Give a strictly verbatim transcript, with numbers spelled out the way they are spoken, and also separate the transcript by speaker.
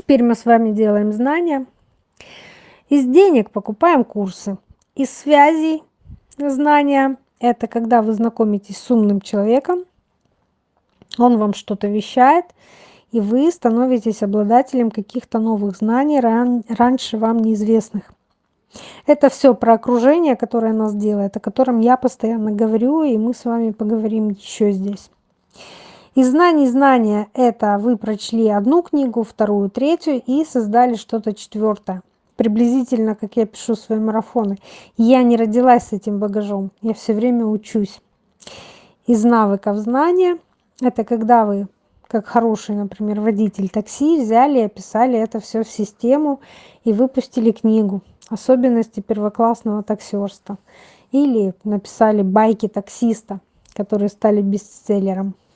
Speaker 1: Теперь мы с вами делаем знания. Из денег покупаем курсы. Из связей знания — это когда вы знакомитесь с умным человеком, он вам что-то вещает, и вы становитесь обладателем каких-то новых знаний, ран- раньше вам неизвестных. Это все про окружение, которое нас делает, о котором я постоянно говорю, и мы с вами поговорим еще здесь. Из знаний знания — это вы прочли одну книгу, вторую, третью и создали что-то четвертое. Приблизительно, как я пишу свои марафоны. Я не родилась с этим багажом, я все время учусь. Из навыков знания — это когда вы, как хороший, например, водитель такси, взяли и описали это все в систему и выпустили книгу «Особенности первоклассного таксерства». Или написали байки таксиста, которые стали бестселлером.